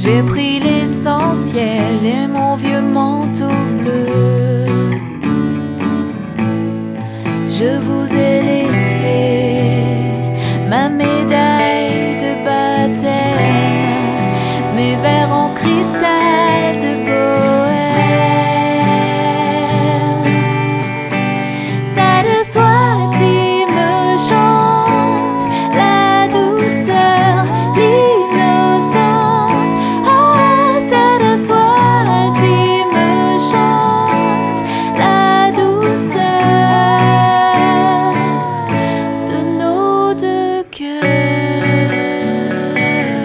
J'ai pris l'essentiel et mon vieux manteau bleu. Je vous ai laissé ma médaille de baptême, mes verres en cristal de bohème. Ça de soi qui me chante la douceur, l'innocence. Oh, ça de soi qui me chante la douceur de nos deux cœurs.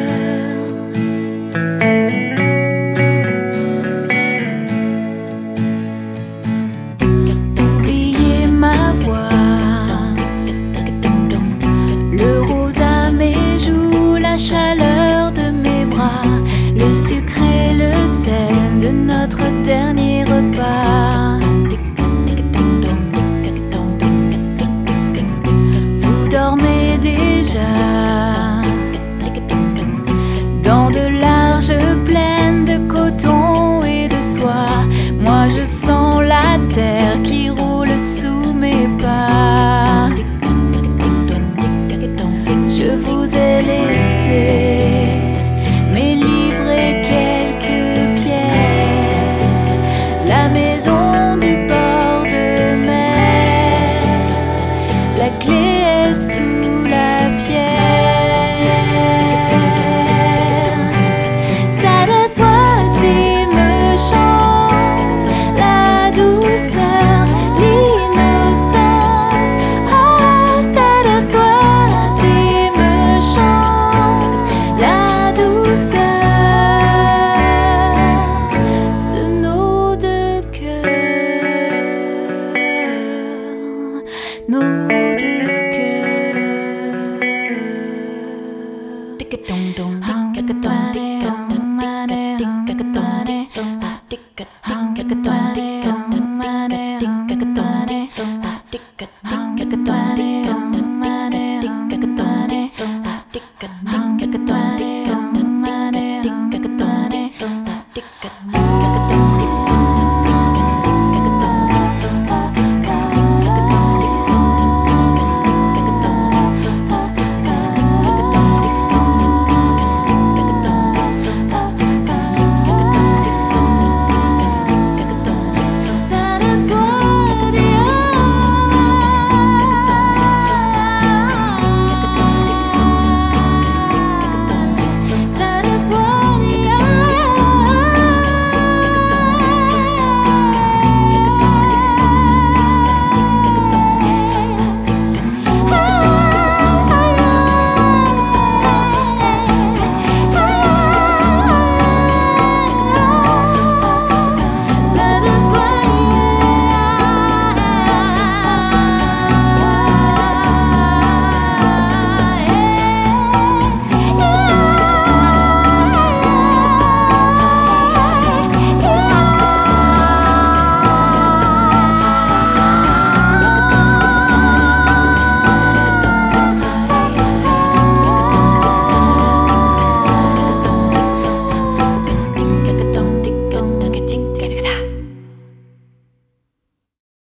Oubliez ma voix, le rose à mes joues, la chaleur de mes bras, le sucre et le sel de notre dernier repas. Vous dormez déjà dans de larges plaines de coton et de soie. Moi je sens la terre qui roule sous mes pas. Je vous ai laissé mes livres et quelques pièces, la maison du bord de mer, la clé est sous la pierre. Ça de soi qui me chante la douceur, l'innocence. Oh, ça de soi qui me chante la douceur de nos deux cœurs, nos deux cœurs.